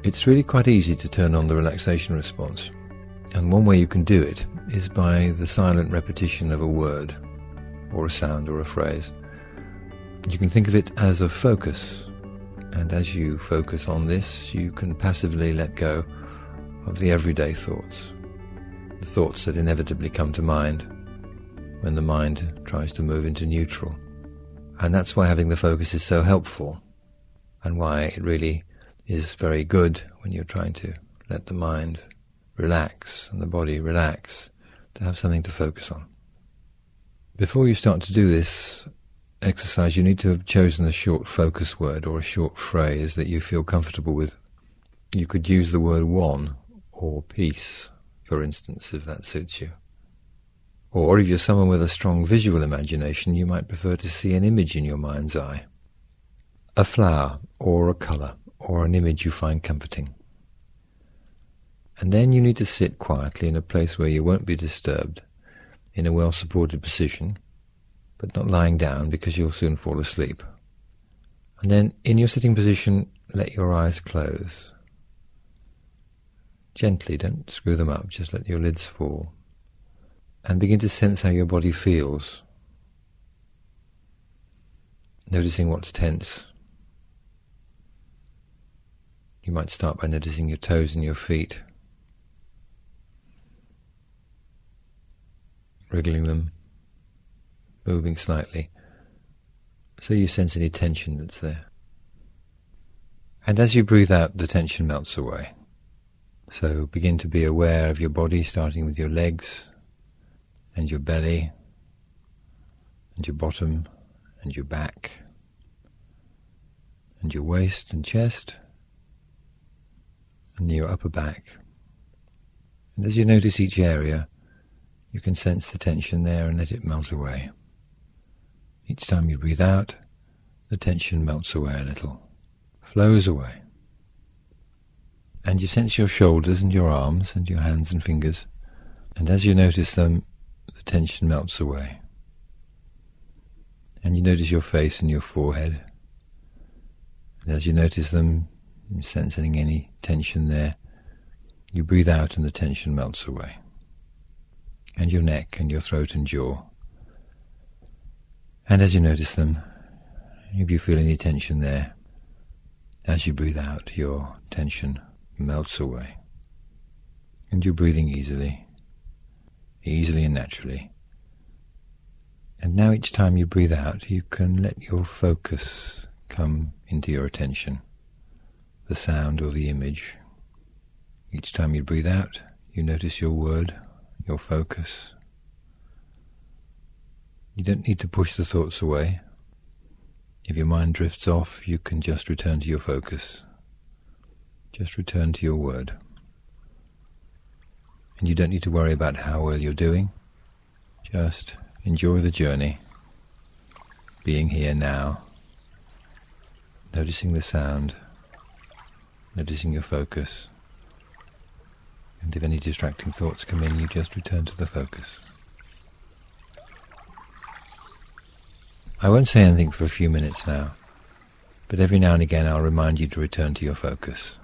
It's really quite easy to turn on the relaxation response, and one way you can do it is by the silent repetition of a word, or a sound, or a phrase. You can think of it as a focus, and as you focus on this, you can passively let go of the everyday thoughts, the thoughts that inevitably come to mind when the mind tries to move into neutral. And that's why having the focus is so helpful, and why it really is very good when you're trying to let the mind relax and the body relax, to have something to focus on. Before you start to do this exercise, you need to have chosen a short focus word or a short phrase that you feel comfortable with. You could use the word one or peace, for instance, if that suits you. Or if you're someone with a strong visual imagination, you might prefer to see an image in your mind's eye. A flower or a colour or an image you find comforting. And then you need to sit quietly in a place where you won't be disturbed, in a well-supported position, but not lying down because you'll soon fall asleep. And then, in your sitting position, let your eyes close. Gently, don't screw them up, just let your lids fall. And begin to sense how your body feels. Noticing what's tense. You might start by noticing your toes and your feet, wriggling them, moving slightly, so you sense any tension that's there. And as you breathe out, the tension melts away. So begin to be aware of your body, starting with your legs and your belly and your bottom and your back and your waist and chest and your upper back. And as you notice each area, you can sense the tension there and let it melt away. Each time you breathe out, the tension melts away a little, flows away. And you sense your shoulders and your arms and your hands and fingers, and as you notice them, the tension melts away. And you notice your face and your forehead, and as you notice them, sensing any tension there, you breathe out and the tension melts away. And your neck and your throat and jaw. And as you notice them, if you feel any tension there, as you breathe out, your tension melts away. And you're breathing easily and naturally. And now each time you breathe out, you can let your focus come into your attention, the sound or the image. Each time you breathe out, you notice your word, your focus. You don't need to push the thoughts away. If your mind drifts off, you can just return to your focus. Just return to your word. And you don't need to worry about how well you're doing. Just enjoy the journey, being here now, noticing the sound, noticing your focus. And if any distracting thoughts come in, you just return to the focus. I won't say anything for a few minutes now, but every now and again I'll remind you to return to your focus.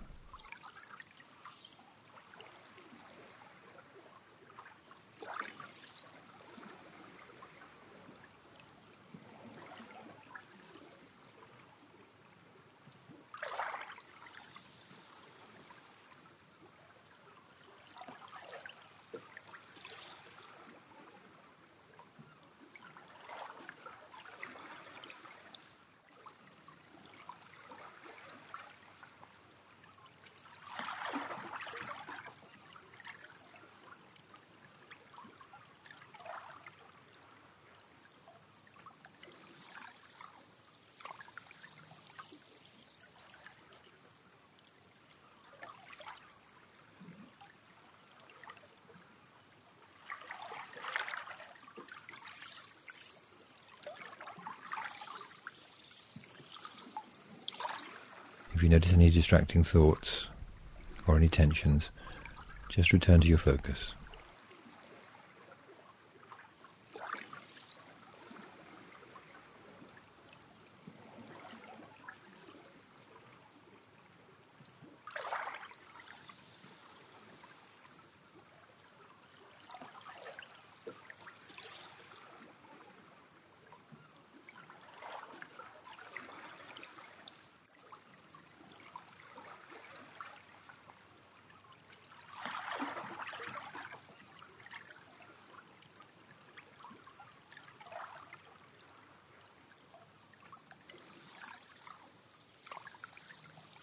If you notice any distracting thoughts or any tensions, just return to your focus.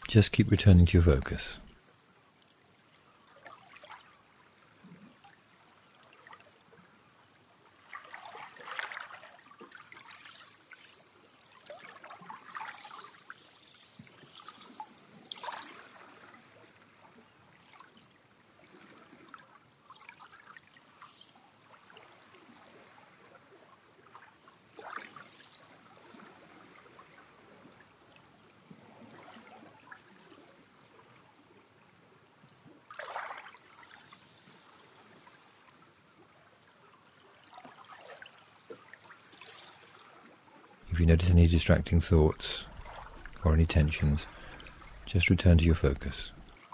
Just keep returning to your focus. If you notice any distracting thoughts or any tensions, just return to your focus.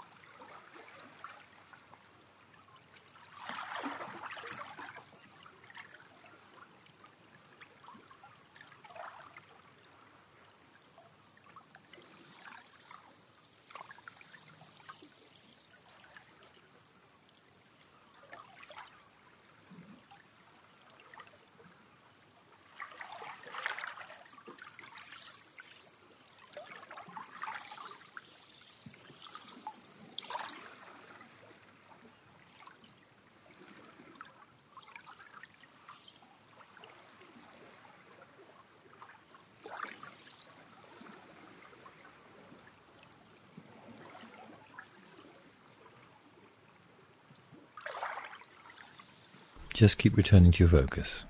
Just keep returning to your focus.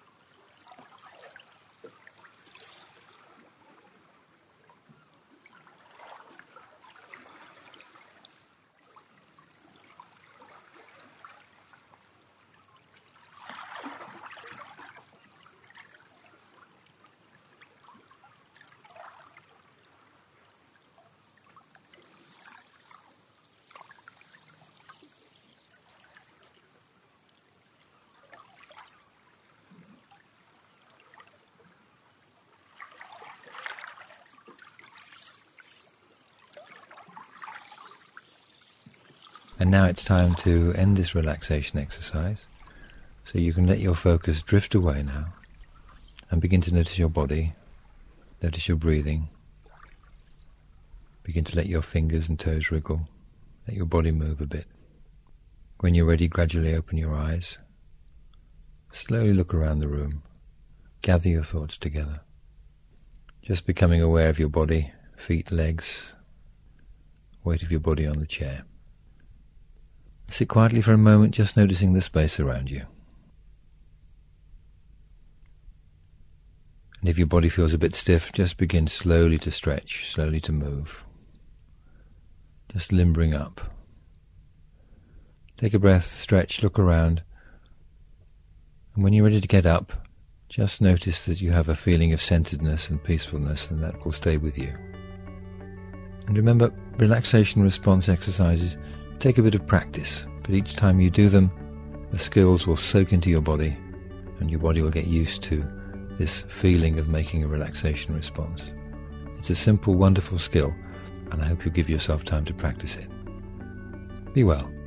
And now it's time to end this relaxation exercise, so you can let your focus drift away now and begin to notice your body, notice your breathing, begin to let your fingers and toes wriggle, let your body move a bit. When you're ready, gradually open your eyes, slowly look around the room, gather your thoughts together, just becoming aware of your body, feet, legs, weight of your body on the chair. Sit quietly for a moment, just noticing the space around you. And if your body feels a bit stiff, just begin slowly to stretch, slowly to move. Just limbering up. Take a breath, stretch, look around. And when you're ready to get up, just notice that you have a feeling of centeredness and peacefulness, and that will stay with you. And remember, relaxation response exercises take a bit of practice, but each time you do them, the skills will soak into your body, and your body will get used to this feeling of making a relaxation response. It's a simple, wonderful skill, and I hope you'll give yourself time to practice it. Be well.